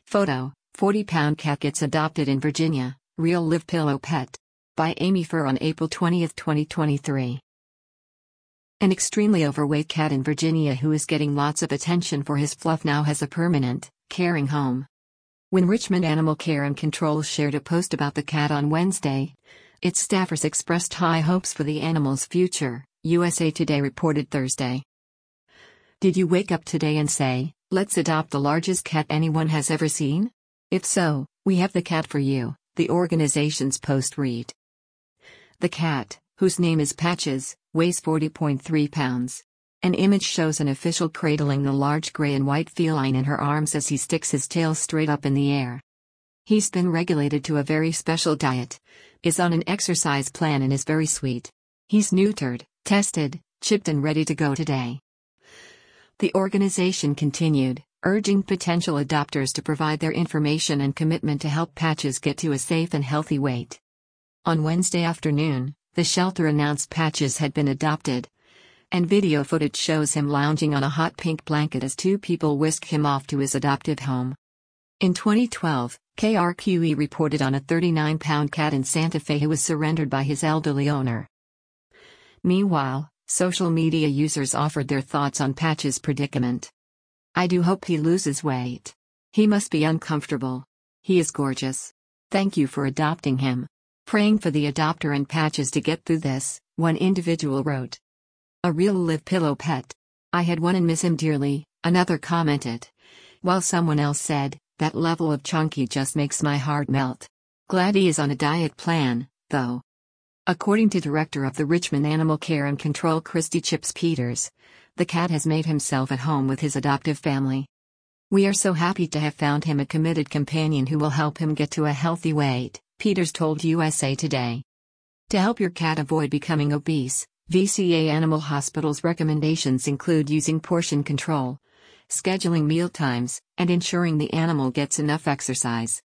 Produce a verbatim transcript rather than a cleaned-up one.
Photo: forty pound cat gets adopted in Virginia, real live pillow pet. By Amy Furr on April twentieth, twenty twenty-three. An extremely overweight cat in Virginia who is getting lots of attention for his fluff now has a permanent, caring home. When Richmond Animal Care and Control shared a post about the cat on Wednesday, its staffers expressed high hopes for the animal's future, U S A Today reported Thursday. Did you wake up today and say, "Let's adopt the largest cat anyone has ever seen"? If so, we have the cat for you, the organization's post read. The cat, whose name is Patches, weighs forty point three pounds. An image shows an official cradling the large gray and white feline in her arms as he sticks his tail straight up in the air. He's been regulated to a very special diet, is on an exercise plan and is very sweet. He's neutered, tested, chipped and ready to go today. The organization continued, urging potential adopters to provide their information and commitment to help Patches get to a safe and healthy weight. On Wednesday afternoon, the shelter announced Patches had been adopted, and video footage shows him lounging on a hot pink blanket as two people whisk him off to his adoptive home. In twenty twelve, K R Q E reported on a thirty-nine pound cat in Santa Fe who was surrendered by his elderly owner. Meanwhile, social media users offered their thoughts on Patches' predicament. "I do hope he loses weight. He must be uncomfortable. He is gorgeous. Thank you for adopting him. Praying for the adopter and Patches to get through this," one individual wrote. "A real live pillow pet. I had one and miss him dearly," another commented. While someone else said, "That level of chunky just makes my heart melt. Glad he is on a diet plan, though." According to Director of the Richmond Animal Care and Control Christy Chips Peters, the cat has made himself at home with his adoptive family. "We are so happy to have found him a committed companion who will help him get to a healthy weight," Peters told U S A Today. To help your cat avoid becoming obese, V C A Animal Hospital's recommendations include using portion control, scheduling mealtimes, and ensuring the animal gets enough exercise.